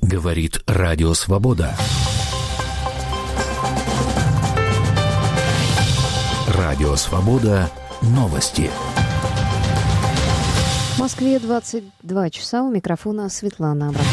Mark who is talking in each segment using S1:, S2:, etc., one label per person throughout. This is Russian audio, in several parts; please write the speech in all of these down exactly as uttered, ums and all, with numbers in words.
S1: Говорит Радио Свобода. Радио Свобода. Новости.
S2: В Москве двадцать два часа. У микрофона Светлана Абрамова.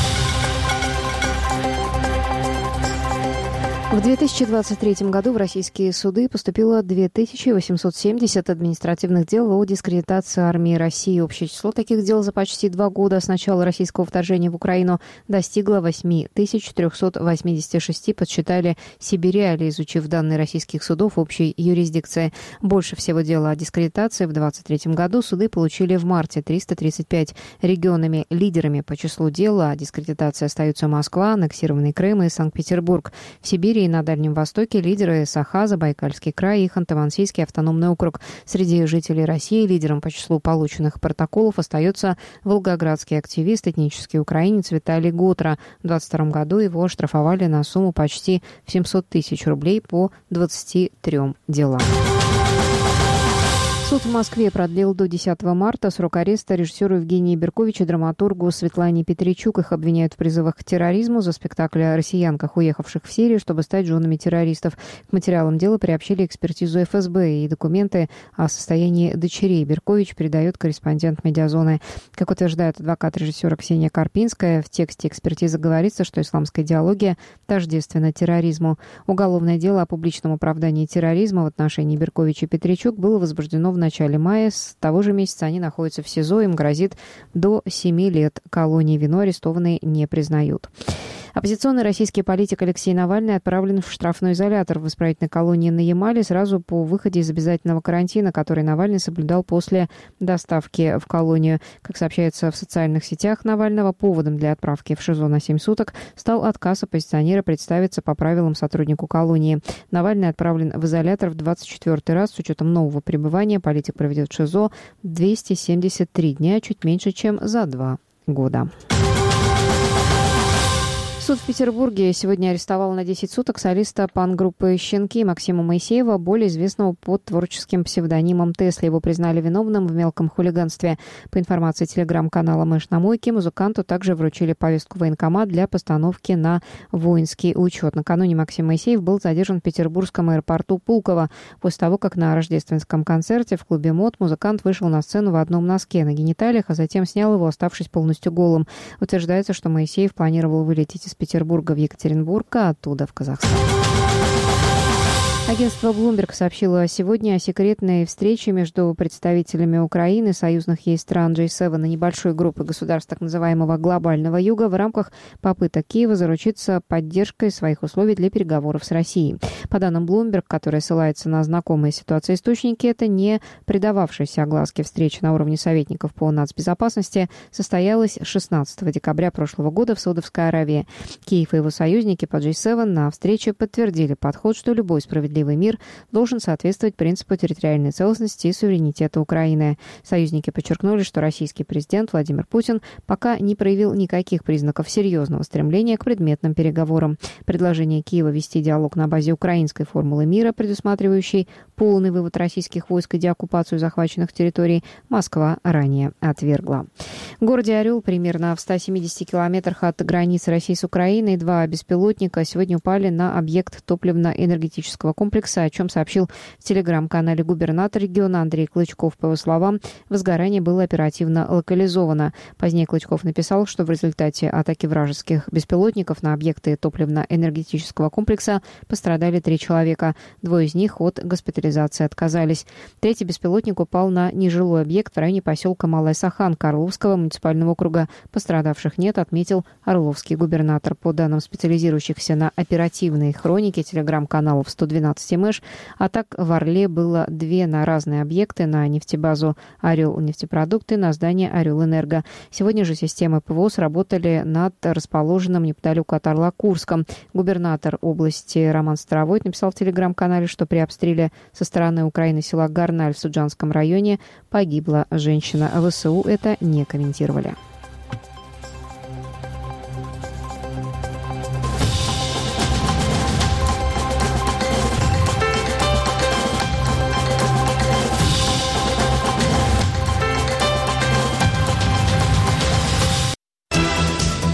S2: В две тысячи двадцать третьем году в российские суды поступило две тысячи восемьсот семьдесят административных дел о дискредитации армии России. Общее число таких дел за почти два года с начала российского вторжения в Украину достигло восемь тысяч триста восемьдесят шесть, подсчитали Сибириали, изучив данные российских судов общей юрисдикции. Больше всего дела о дискредитации в две тысячи двадцать третьем году суды получили в марте – триста тридцать пять. Регионами лидерами по числу дел о дискредитации остаются Москва, аннексированный Крым и Санкт-Петербург. В Сибири и на Дальнем Востоке лидеры Саха, Забайкальский край и Ханты-Мансийский автономный округ. Среди жителей России лидером по числу полученных протоколов остается волгоградский активист, этнический украинец Виталий Гутра. В двадцать втором году его оштрафовали на сумму почти в семьсот тысяч рублей по двадцати трём делам. Суд в Москве продлил до десятого марта срок ареста режиссеру Евгению Берковичу и драматургу Светлане Петричук. Их обвиняют в призывах к терроризму за спектакль о россиянках, уехавших в Сирию, чтобы стать женами террористов. К материалам дела приобщили экспертизу эф эс бэ и документы о состоянии дочерей. Беркович передает корреспондент «Медиазоны». Как утверждает адвокат режиссера Ксения Карпинская, в тексте экспертизы говорится, что исламская идеология тождественна терроризму. Уголовное дело о публичном оправдании терроризма в отношении Берковича и Петричук было возбуждено в В начале мая. С того же месяца они находятся в СИЗО. Им грозит до семи лет колонии. Вину арестованные не признают. Оппозиционный российский политик Алексей Навальный отправлен в штрафной изолятор в исправительной колонии на Ямале сразу по выходе из обязательного карантина, который Навальный соблюдал после доставки в колонию. Как сообщается в социальных сетях Навального, поводом для отправки в ШИЗО на семь суток стал отказ оппозиционера представиться по правилам сотруднику колонии. Навальный отправлен в изолятор в двадцать четвёртый раз. С учетом нового пребывания политик проведет в ШИЗО двести семьдесят три дня, чуть меньше, чем за два года. Суд в Петербурге сегодня арестовал на десять суток солиста панк-группы «Щенки» Максима Моисеева, более известного под творческим псевдонимом Тесла. Его признали виновным в мелком хулиганстве. По информации телеграм-канала «Мышь на мойке», музыканту также вручили повестку в военкомат для постановки на воинский учет. Накануне Максим Моисеев был задержан в петербургском аэропорту Пулково. После того, как на рождественском концерте в клубе МОД музыкант вышел на сцену в одном носке на гениталиях, а затем снял его, оставшись полностью голым. Утверждается, что Моисеев планировал вылететь из Петербурга в Екатеринбург, а оттуда в Казахстан. Агентство Bloomberg сообщило сегодня о секретной встрече между представителями Украины, союзных ей стран джей семь и небольшой группы государств так называемого глобального юга в рамках попыток Киева заручиться поддержкой своих условий для переговоров с Россией. По данным Bloomberg, которая ссылается на знакомые ситуации источники, это не придававшаяся огласке встреча на уровне советников по нацбезопасности состоялась шестнадцатого декабря прошлого года в Саудовской Аравии. Киев и его союзники по джей семь на встрече подтвердили подход, что любой справедливый мир должен соответствовать принципу территориальной целостности и суверенитета Украины. Союзники подчеркнули, что российский президент Владимир Путин пока не проявил никаких признаков серьезного стремления к предметным переговорам. Предложение Киева вести диалог на базе украинской формулы мира, предусматривающей полный вывод российских войск и деоккупацию захваченных территорий, Москва ранее отвергла. В городе Орел, примерно в ста семидесяти километрах от границы России с Украиной, два беспилотника сегодня упали на объект топливно-энергетического комплекса, о чем сообщил в телеграм-канале губернатор региона Андрей Клычков. По его словам, возгорание было оперативно локализовано. Позднее Клычков написал, что в результате атаки вражеских беспилотников на объекты топливно-энергетического комплекса пострадали три человека. Двое из них от госпитализации отказались. Третий беспилотник упал на нежилой объект в районе поселка Малая Саханка Орловского муниципального округа. Пострадавших нет, отметил орловский губернатор. По данным специализирующихся на оперативной хронике телеграм-каналов сто двенадцать МШ, атак в Орле было две на разные объекты: на нефтебазу «Орел нефтепродукты», на здание «Орел-Энерго». Сегодня же системы ПВО сработали над расположенным неподалеку от Орла Курском. Губернатор области Роман Старовойт написал в телеграм-канале, что при обстреле со стороны Украины села Горналь в Суджанском районе погибла женщина. ВСУ это не комментировали.